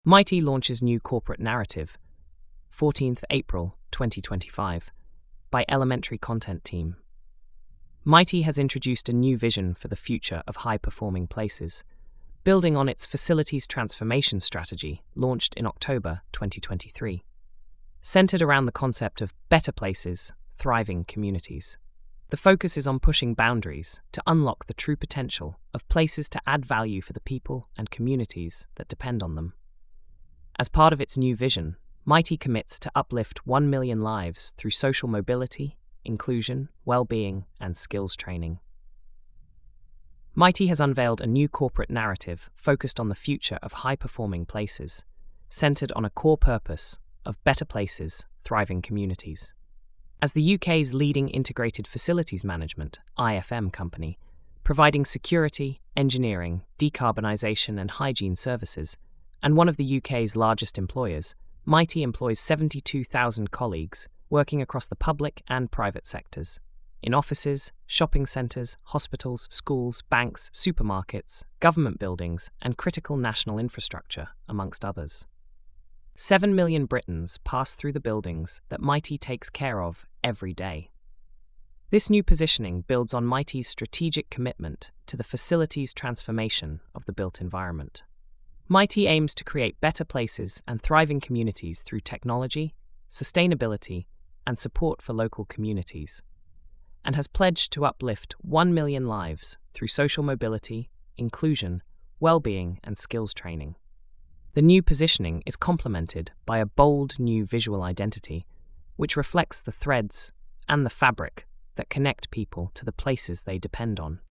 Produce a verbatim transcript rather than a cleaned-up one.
Mighty launches new corporate narrative, fourteenth April twenty twenty-five, by Elementary Content Team. Mighty has introduced a new vision for the future of high-performing places, building on its facilities transformation strategy launched in October twenty twenty-three, centered around the concept of better places, thriving communities. The focus is on pushing boundaries to unlock the true potential of places to add value for the people and communities that depend on them. As part of its new vision, Mighty commits to uplift one million lives through social mobility, inclusion, well-being, and skills training. Mighty has unveiled a new corporate narrative focused on the future of high-performing places, centered on a core purpose of better places, thriving communities. As the U K's leading integrated facilities management I F M company, providing security, engineering, decarbonisation and hygiene services, and one of the U K's largest employers, Mighty employs seventy-two thousand colleagues working across the public and private sectors, in offices, shopping centres, hospitals, schools, banks, supermarkets, government buildings, and critical national infrastructure, amongst others. Seven million Britons pass through the buildings that Mighty takes care of every day. This new positioning builds on Mighty's strategic commitment to the facilities transformation of the built environment. Mighty aims to create better places and thriving communities through technology, sustainability, and support for local communities, and has pledged to uplift one million lives through social mobility, inclusion, well-being, and skills training. The new positioning is complemented by a bold new visual identity, which reflects the threads and the fabric that connect people to the places they depend on.